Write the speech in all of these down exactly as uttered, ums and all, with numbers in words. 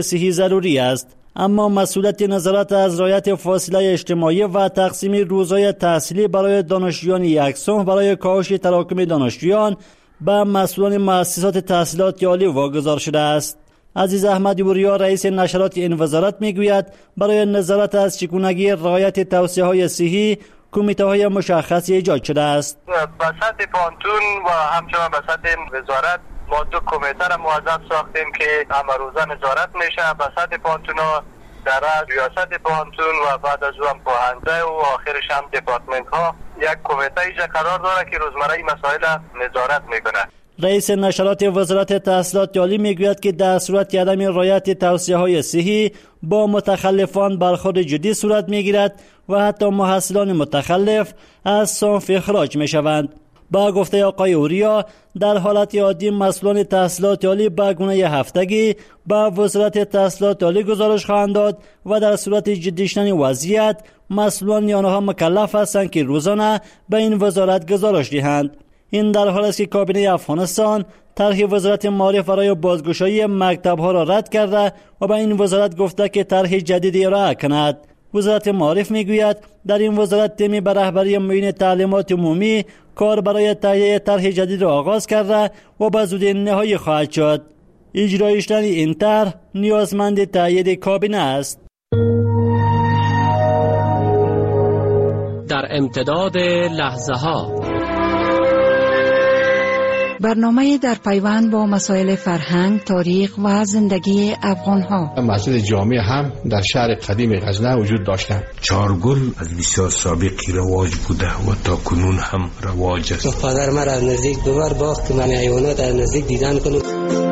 صحی ضروری است. اما مسئولیت نظارت از رعایت فاصله اجتماعی و تقسیم روزهای تحصیلی برای دانشجویان یکسان برای کاهش تراکم دانشجویان به مسئولان مؤسسات تحصیلات عالی واگذار شده است. عزیز احمدی وریا رئیس نشرات این وزارت میگوید برای نظارت از چگونگی رعایت توصیه‌های صحی کمیته های مشخصی ایجاد شده است. به سطح پانتون و همچنان به سطح وزارت ما دو کمیته را موظف ساختیم که همه روزه نظارت میشه. به سطح پانتون ها در ریاست پانتون و بعد از اون پاهنده و آخرش هم دپارتمنت ها یک کمیته ایجا قرار داره که روزمره این مسائل نظارت میکنه. رئیس نشرات وزارت تحصیلات عالی میگوید که در صورت عدم رعایت توصیه‌های صحی با متخلفان برخورد جدی صورت میگیرد و حتی محصلان متخلف از صنف اخراج میشوند. با گفته آقای اوریا در حالت عادی مسئولان تحصیلات عالی به گونه هفتگی به وزارت تحصیلات عالی گزارش خواهند داد و در صورت جدی شدن وضعیت مسئولان آنها مکلف هستند که روزانه به این وزارت گزارش دهند. این در حالی است که کابینه افغانستان طرح وزارت معارف برای بازگشایی مکتب‌ها را رد کرده و به این وزارت گفته که طرح جدیدی ارائه کند. وزارت معارف میگوید در این وزارت تیمی به رهبری معین تعلیمات عمومی کار برای تهیه طرح جدید را آغاز کرده و به زودی نهایی خواهد شد. اجرای شدن این طرح نیازمند تایید کابینه است. در امتداد لحظه ها برنامه در پیوند با مسائل فرهنگ، تاریخ و زندگی افغان‌ها. مسجد جامع هم در شهر قدیم غزنه وجود داشتند. چارگل از بسیار سابقی رواج بوده و تا کنون هم رواج است. پدر مرا از نزدیک ببر باخت که من حیوانات از نزدیک دیدن کنم.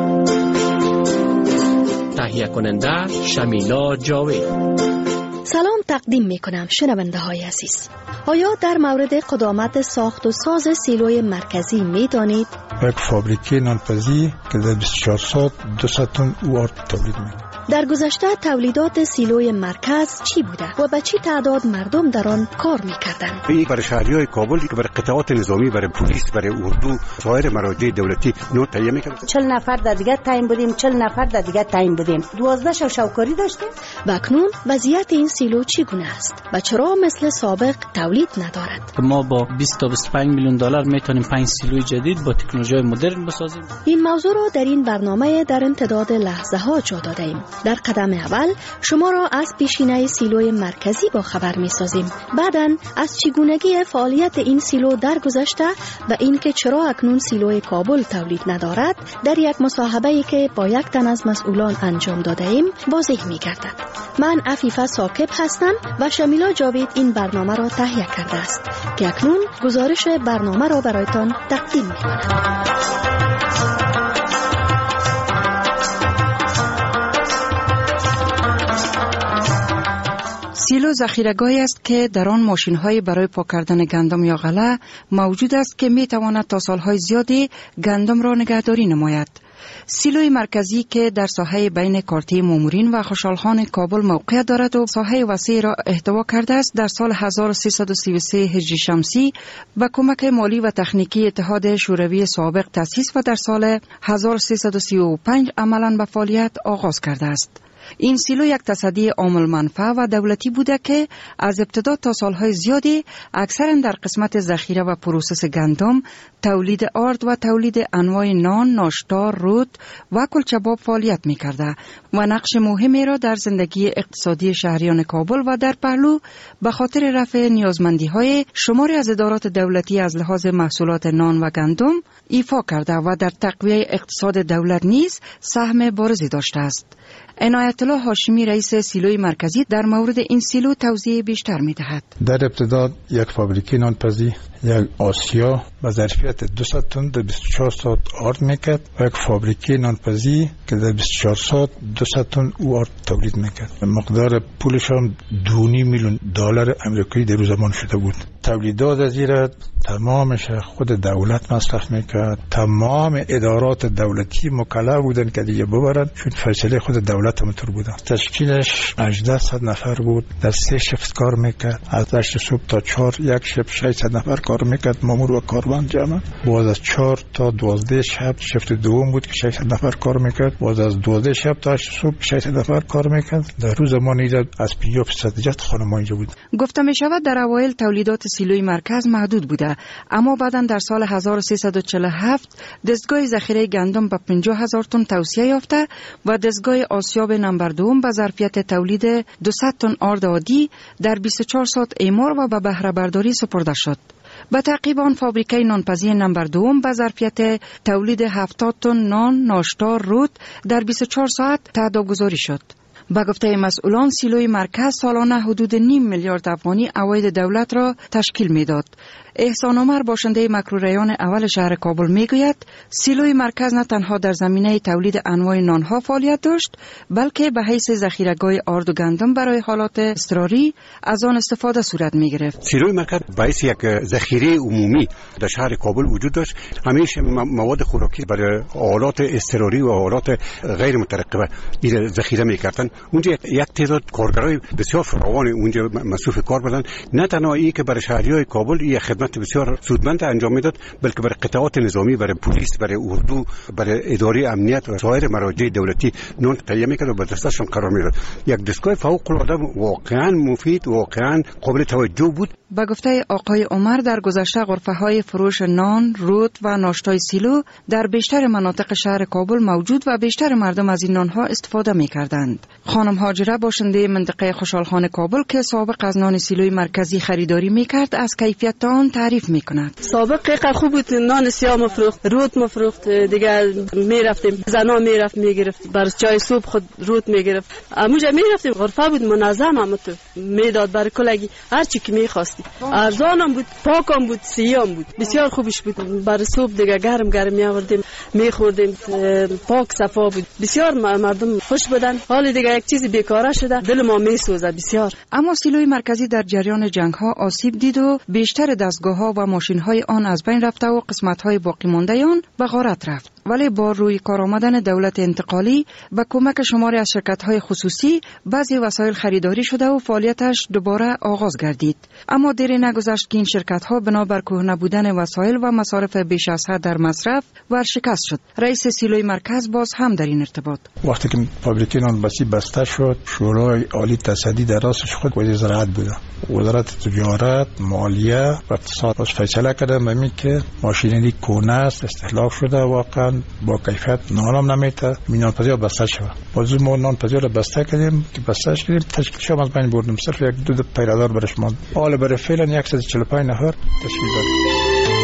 تهیه کننده شمیلا جاوید. سلام تقدیم می کنم شنونده های عزیز. آیا در مورد قدامت ساخت و ساز سیلوی مرکزی می دانید؟ یک فابریکه نانپزی که در بیست و چهار ساعت دویست تن وارد تولید می کنه. در گذشته تولیدات سیلوی مرکز چی بوده و به چی تعداد مردم در آن کار می کردند؟ این برای شهریای کابل، برای قطعات نظامی، برای پلیس، برای اردو، سایر مراجع دولتی نو تهیه می کردند. چهل نفر در دیگه تعیین بودیم، چهل نفر در دیگه تعیین بودیم. دوازده شو شوکاری داشتیم. و اکنون وضعیت این سیلو چگونه است و چرا مثل سابق تولید ندارد؟ ما با بیست تا بیست و پنج میلیون دلار میتونیم پنج سیلوی جدید با تکنولوژی مدرن بسازیم. این موضوع را در این برنامه در امتداد لحظه ها جا دادیم. در قدم اول شما را از پیشینه سیلوی مرکزی با خبر می سازیم. بعداً از چگونگی فعالیت این سیلو در گذشته و اینکه چرا اکنون سیلوی کابل تولید ندارد در یک مصاحبه‌ای که با یک تن از مسئولان انجام داده ایم واضح می گردد. من عفیفه ثاقب هستم و شمیلا جاوید این برنامه را تهیه کرده است که اکنون گزارش برنامه را برایتان تقدیم می کنم. سیلو ذخیره‌گاهی است که در آن ماشین‌های برای پاک کردن گندم یا غله موجود است که می‌تواند تا سال‌های زیادی گندم را نگهداری نماید. سیلوی مرکزی که در ساحه بین کارتی مامورین و خوشحالخان کابل موقعیت دارد و ساحه وسیع را احتوا کرده است، در سال هزار و سیصد و سی و سه هجری شمسی با کمک مالی و تکنیکی اتحاد شوروی سابق تأسیس و در سال هزار و سیصد و سی و پنج عملاً به فعالیت آغاز کرده است. این سیلو یک تصدی عامل منفعه و دولتی بوده که از ابتدا تا سالهای زیادی اکثرا در قسمت ذخیره و پروسس گندم، تولید آرد و تولید انواع نان، ناشتا، رود و کلچباب فعالیت می کرده و نقش مهمی را در زندگی اقتصادی شهریان کابل و در پهلو به خاطر رفع نیازمندی های شماری از ادارات دولتی از لحاظ محصولات نان و گندم ایفا کرده و در تقویه اقتصاد دولت نیز سهم بارزی داشته است. عنایت الله هاشمی رئیس سیلوی مرکزی در مورد این سیلو توضیح بیشتر می دهد. در ابتدا یک فابریکه نانپزی یک آسیا با ظرفیت دویست تن در بیست و چهار ساعت آرد میکرد و یک فابریکه نانپزی که در بیست و چهار ساعت دویست تن او آرد تولید میکرد. مقدار پولش هم دو و نیم میلیون دلار امریکایی در زمان شده بود. تولیدات از این تمامش خود دولت مصرف میکرد. تمام ادارات دولتی مکلف بودن که دیگه ببرن، چون فیصله خود دولت هم طور بودن. تشکیلش هجده صد نفر بود، در سه شفت کار میکرد. از هشت صبح تا چهار یک شب ششصد نفر کار میکرد، مامور و کاروان جمع. باز از چهار تا دوازده شب شفت دوم بود که ششصد نفر کار میکرد. باز از دوازده شب تا هشت صبح شش نفر کار میکرد. در روز ما اینجا از پنجاه درصد جات خانم اینجا بود. گفته می شود در اوایل تولیدات سیلوی مرکز محدود بوده، اما بعدا در سال هزار و سیصد و چهل و هفت دستگاه ذخیره گندم به پنجاه هزار تن توسعه یافته و دستگاه آسیاب نمبر دوم به ظرفیت تولید دویست تن آرد عادی در بیست و چهار ساعت اعمار و به بهره برداری سپرده شد. به تعقیب آن فابریکه نانپزی نمبر دوم به ظرفیت تولید هفتاد تن نان، ناشتا، رود در بیست و چهار ساعت تهداب گذاری شد. با گفته مسئولان سیلوی مرکز سالانه حدود نیم میلیارد افغانی عواید دولت را تشکیل میداد. احسان عمر باشنده مکروریان اول شهر کابل میگوید سیلوی مرکز نه تنها در زمینه تولید انواع نانها فعالیت داشت، بلکه به حیث ذخیره‌گاه آرد و گندم برای حالات اضطراری از آن استفاده صورت میگرفت. سیلوی مرکز به حیث یک ذخیره عمومی در شهر کابل وجود داشت. همیشه مواد خوراکی برای حالات اضطراری و حالات غیر مترقبه این ذخیره میکردن. اونجا یک تعداد کارگرای بسیار فراوان اونجا مصروف کار بودند. نه تنها این که برای شهریای کابل این خدمت بسیار سودمند انجام میداد، بلکه برای قطعات نظامی، برای پلیس، برای اردو، برای اداره امنیت و سایر مراجع دولتی نان تهیه میکرد و به دستشون قرار میداد. یک دستگاه فوق العاده واقعا مفید، واقعا قابل توجه بود. با گفته آقای عمر در گذشته غرفه های فروش نان، رود و ناشتای سیلو در بیشتر مناطق شهر کابل موجود و بیشتر مردم از این نانها استفاده میکردند. خانم هاجره باشنده منطقه خوشحالخانه کابل که سابق از نان سیلوی مرکزی خریداری میکرد از کیفیت آن تعریف میکند. سابق خیلی خوب بود، نان سیاه مفروخت، رود مفروخت، دیگه میرفتیم زنا میرفت میگرفت، بر چای صبح خود رود میگرفت. اموجا میرفتیم غرفه بود منظم، هم میداد برای کلگی هر چی که میخواست. ارزانم بود، پاکم بود، سیام بود، بسیار خوبش بود. برای صبح دیگه گرم گرم میآوردیم میخوردیم، پاک صفا بود، بسیار مردم خوش بودن. حال دیگه یک چیزی بیکاره شده، دل ما میسوزه بسیار. اما سیلوی مرکزی در جریان جنگ ها آسیب دید و بیشتر دستگاه ها و ماشین های آن از بین رفته و قسمت های باقی مانده آن به غارت رفت. ولی با روی کار آمدن دولت انتقالی و کمک شماری از شرکت های خصوصی بعضی وسایل خریداری شده و فعالیتش دوباره آغاز گردید. اما دیری نگذشت که این شرکت ها بنابر کهنه بودن وسایل و مصارف بیش از حد در مصرف ورشکست شد. رئیس سیلوی مرکز باز هم در این ارتباط وقتی که فابریکه نانپزی بسته شد، شورای عالی تصدی در راستش خود وزیر زراعت بوده. وزارت تجارت، مالیه و اقتصاد باز فیصله کردن به این که ماشینری کهنه است، استهلاک شده، واقعا با کیفیت نانم نمیته، نانپزی بسته شد. باز ما نانپزی رو بسته کردیم که بستهش کردیم تشکیل شد از بین بردیم. صرف یک دو پیرادار برش ماند. حالا برای فعلا صد و چهل و پنج نفر تشکیل داد.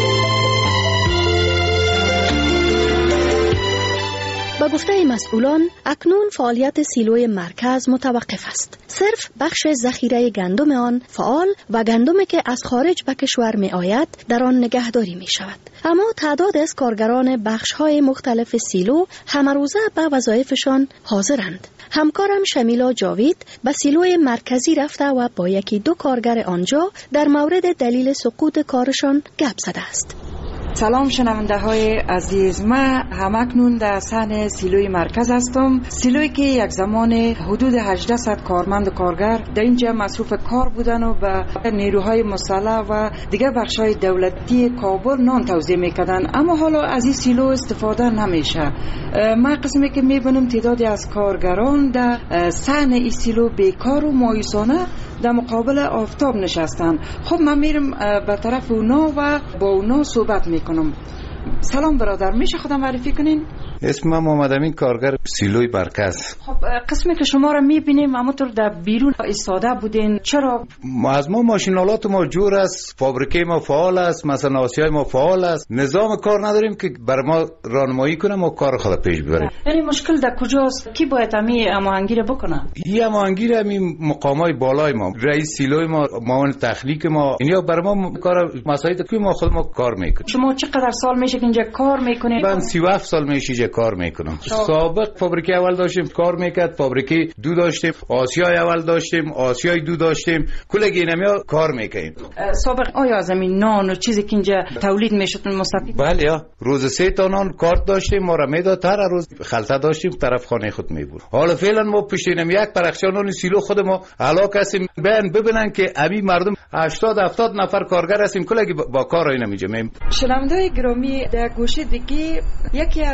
با گفته مسئولان اکنون فعالیت سیلوی مرکز متوقف است. صرف بخش ذخیره گندم آن فعال و گندمی که از خارج به کشور می آید در آن نگهداری می شود. اما تعداد از کارگران بخش های مختلف سیلو همه روزه به وظایفشان حاضرند. همکارم شمیلا جاوید به سیلوی مرکزی رفته و با یکی دو کارگر آنجا در مورد دلیل سقوط کارشان گپ زده است. سلام شنونده های عزیز، من همکنون در صحن سیلوی مرکز هستم. سیلوی که یک زمان حدود هجده صد کارمند و کارگر در اینجا مصروف کار بودن و به نیروهای مسلح و دیگر بخش های دولتی کابل نان توزیع میکردن، اما حالا از این سیلو استفاده نمیشه. من قسمی که میبینم تعدادی از کارگران در صحن این سیلو بیکار و مایوسانه در مقابل آفتاب نشستن. خب من میرم به طرف اونا و با اونا صحبت میکنم. سلام برادر، میشه خودم معرفی کنین؟ اسم من محمد امین، کارگر سیلوی مرکز. خب قسمی که شما را میبینیم همونطور در بیرون ایستاده بودین، چرا؟ ما از ما ماشینالات ما جور است، فابریکه ما فعال است، مثلا آسیای ما فعال است، نظام کار نداریم که بر ما راهنمایی کنه ما کار خود پیش ببریم. یعنی مشکل در کجاست؟ کی باید همین هماهنگی را بکنه؟ این هماهنگی را همین مقامای بالای ما، رئیس سیلوی ما، معاون تخلیق ما، اینا بر ما کار مسائل که ما خود ما کار میکنیم. شما چقدر سال میشه که اینجا کار میکنید؟ من سی و هفت سال میشه کار میکنم. سابق فابریکه اول داشتیم کار میکرد، فابریکه دو داشتیم، آسیای اول داشتیم، آسیای دو داشتیم، کلگی اینمیا کار میکنیم. سابق آیا از این نان و چیزی که اینجا تولید میشد مستفید؟ بله، روز سه تا نان کارت داشتیم، ما را میداد، هر روز خلطه داشتیم، طرف خانه خود میبرد. حالا فعلا ما پشتینم یک پرخچه نان سیلو خود ما علاقه هستیم ببین ببینن که ابی مردم هشتاد هفتاد نفر کارگر هستیم، کلگی با کار اینا میجمیم. شنونده‌های گرامی، در گوشه دیگه یکی از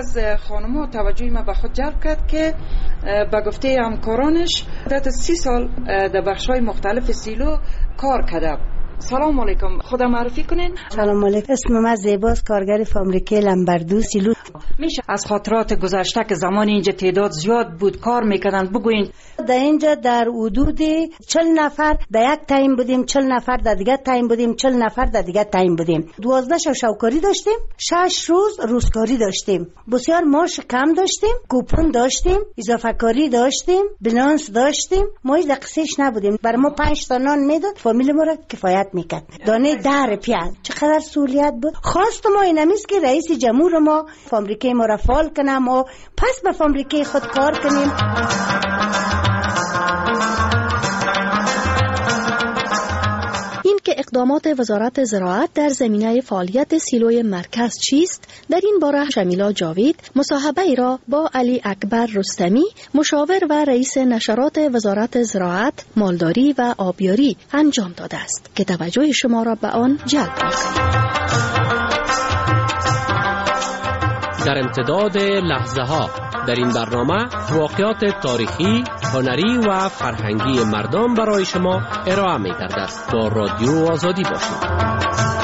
خانم‌ها توجه ما به خود جلب کرد که به گفته همکارانش مدت سی سال در بخش‌های مختلف سیلو کار کرده. سلام علیکم، خودم معرفی کنین. سلام علیکم، اسم من زیباست، کارگر فابریکه لمبردو سیلو. میشه از خاطرات گذشته که زمان اینجا تعداد زیاد بود کار میکردن بگوین؟ در اینجا در حدود چهل نفر در یک تایم بودیم، چهل نفر در دیگه تایم بودیم، چهل نفر در دیگه تایم بودیم. دوازده شب شوکاری داشتیم، شش روز روزکاری داشتیم. بسیار معاش کم داشتیم، کوپن داشتیم، اضافه کاری داشتیم، بلانس داشتیم. ما هیچ قصهش نبودیم. بر ما پنج تا نان میداد، فامیل ما را کفایت میکرد. دانه ده پیاز چقدر سهولیت بود. خواست ما اینمیست که رئیس جمهور ما فابریکه ما را فعال کنه، ما پس به فابریکه خود کار کنیم. این که اقدامات وزارت زراعت در زمینه فعالیت سیلوی مرکز چیست، در این باره شمیلا جاوید مصاحبه ای را با علی اکبر رستمی، مشاور و رئیس نشرات وزارت زراعت، مالداری و آبیاری انجام داده است که توجه شما را به آن جلب می‌کنیم. در امتداد لحظه ها در این برنامه واقعات تاریخی، هنری و فرهنگی مردم برای شما ارائه می گردد. با رادیو آزادی باشید.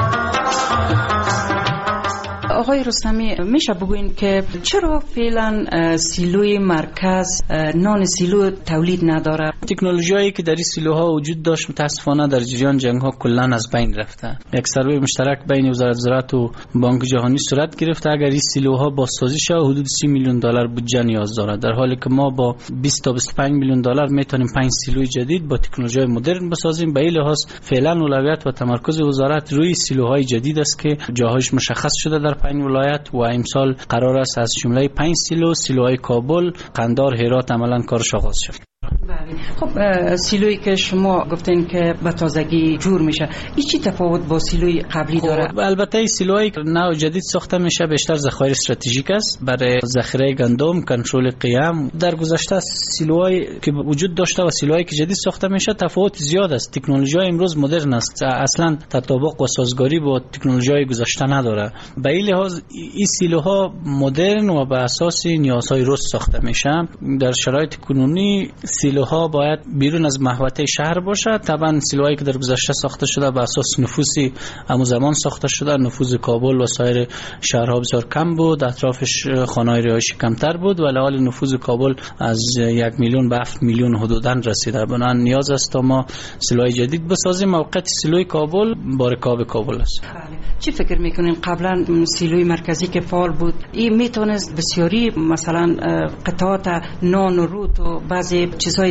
آقای رستمی، میشه بگوین که چرا فعلا سیلوی مرکز نان سیلو تولید نداره؟ تکنولوژیایی که در این سیلوها وجود داشت متاسفانه در جریان جنگ ها کلا از بین رفته. یک سروی مشترک بین وزارت زراعت و بانک جهانی صورت گرفته. اگر این سیلوها بازسازی شه حدود سی میلیون دلار بودجه نیاز داره، در حالی که ما با بیست تا بیست و پنج میلیون دلار میتونیم پنج سیلوی جدید با تکنولوژی مدرن بسازیم. به این لحاظ فعلا اولویت و تمرکز وزارت روی سیلوهای جدید است که جاهایش مشخص شده در پنج ولایت و امسال قرار است از جمله پنج سیلو سیلوهای کابل، قندار، هرات عملا کارش آغاز شد. خب سیلویی که شما گفتین که به تازگی جور میشه، این چی تفاوت با سیلوی قبلی داره؟ خب البته سیلوهای نو جدید ساخته میشه بیشتر ذخایر استراتژیک است برای ذخیره گندم، کنترل قیام. در گذشته سیلوهایی که وجود داشته و سیلوهایی که جدید ساخته میشه تفاوت زیاد است. تکنولوژی امروز مدرن است، اصلا تطابق و سازگاری با تکنولوژی گذشته نداره. به این لحاظ این سیلوها مدرن و بر اساس نیازهای روز ساخته میشه. در شرایط کنونی سیلوها باید بیرون از محوطه شهر باشه. طبعا سیلوهایی که در گذشته ساخته شده بر اساس نفوسی همون زمان ساخته شده، نفوذ کابل و سایر شهرها بسیار کم بود، اطرافش خانه‌های رهایشی کمتر بود، ولی حال نفوذ کابل از یک میلیون به هفت میلیون حدوداً رسیده. بنابراین نیاز است تا ما سیلوهای جدید بسازیم. موقعیت سیلوی کابل با رکاب کابل است. چی فکر میکنین قبلا سیلوی مرکزی که فعال بود این میتونست بسیاری مثلا قطعات نان و روت و بعضی چیزهای